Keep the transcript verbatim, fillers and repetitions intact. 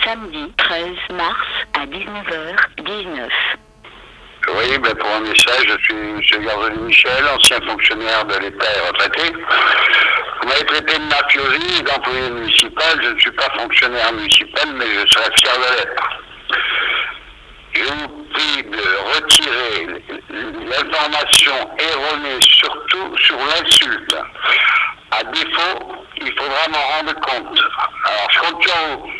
samedi treize mars à dix-neuf heures dix-neuf. Oui, ben pour un message, je suis M. Garzoni Michel, ancien fonctionnaire de l'État et retraité. Vous m'avez traité de mafiosi et d'employé municipal. Je ne suis pas fonctionnaire municipal, mais je serais fier de l'être. Je vous prie de retirer l'information erronée, surtout sur l'insulte. À défaut, il faudra m'en rendre compte. Alors, je compte sur vous.